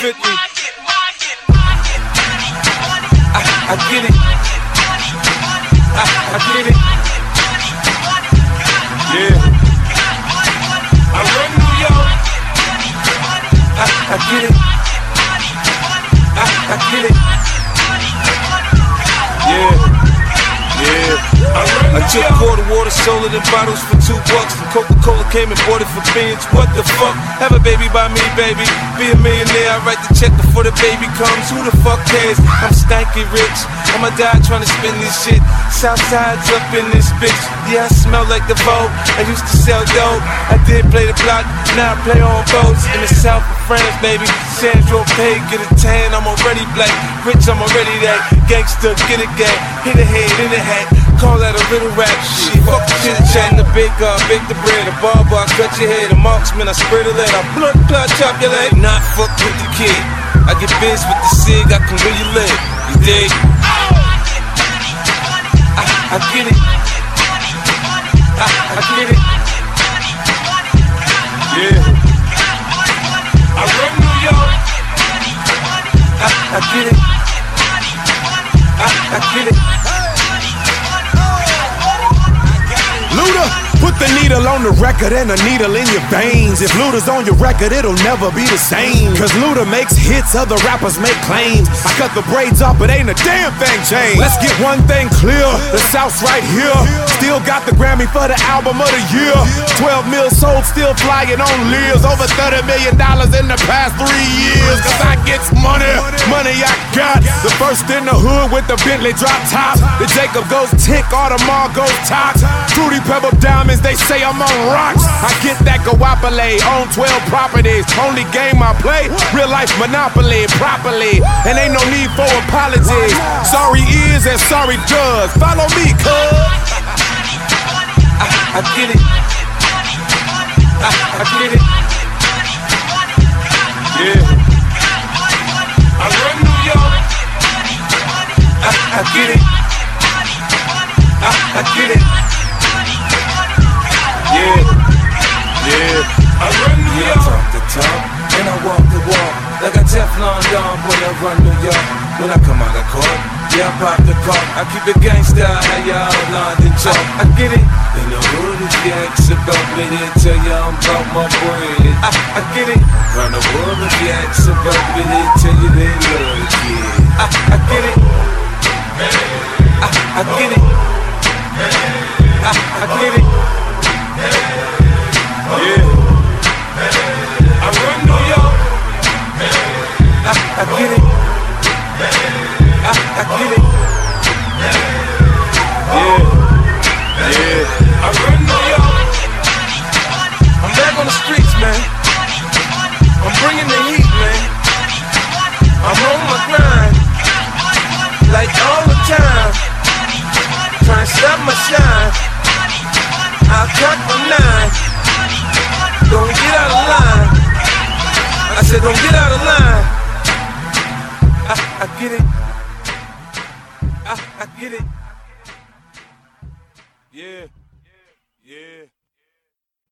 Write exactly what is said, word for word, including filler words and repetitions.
fifty. I, I get it. I, I get it. Yeah. I run New York. I, I get it. I, I get it. Yeah. Yeah. I took quarter water, sold it in bottles for two bucks. And Coca-Cola came and bought it for beans. What the fuck? Have a baby by me, baby. Be a millionaire, I write the check before the baby comes. Who the fuck cares? I'm stanky rich. I'ma die trying to spend this shit. Southside's up in this bitch. Yeah, I smell like the Vogue. I used to sell dope. I did play the block. Now I play on boats in the south of France, baby. Sandro Pay, get a tan. I'm already black. Rich, I'm already that. Gangster, get a gang. Hit a head in the hat. Call that a little rap shit. Fuck the chit chat. The baker, I bake the bread. The barber, I cut your head. The marksman, I spray the lead. I blood clot, chop your leg. Not fuck with the kid. I get biz with the cig. I can where you live. You dig? I, I get it. I, I get it. Yeah. I run New York. I, I get it. I, I get it. Luda, put the needle on the record and a needle in your veins. If Luda's on your record, it'll never be the same. Cause Luda makes hits, other rappers make claims. I cut the braids off, but ain't a damn thing changed. Let's get one thing clear, the South's right here. Still got the Grammy for the album of the year. twelve mil sold, still flying on leers. Over thirty million dollars in the past three years. Cause I gets money, money I got. The first in the hood with the Bentley drop top. The Jacob goes tick, Audemars goes top. Fruity Pebble diamonds, they say I'm on rocks. I get that guapole, own twelve properties. Only game I play, real life Monopoly, properly. And ain't no need for apologies. Sorry is and sorry does. Follow me, cuz. I, I get it. I, I get it. Yeah. I run New York. I, I get it. I, I get it. Yeah. Yeah. I run New York. I talk the talk and I walk the walk. Like a Teflon Don when I run New York. When I come out of court, yeah, I pop the cork. I keep it gangsta, how y'all London chalk. I get it. In the hood, if you ask about me, they tell you I'm about my bread. I, I get it. Round the world, if you ask about me, they tell you they love the kid. I, I get it. I, I get it. I, I get it. Yeah. I run New York. I, I get it. I, I get it. Yeah. Yeah. I run New York. I'm back on the streets, man. I'm bringing the heat, man. I'm on my grind. Like all the time. Trying to stop my shine. I'll cut my nine. Don't get out of line. I said don't get out of line. I, I get it. I, I get it. Yeah. Yeah.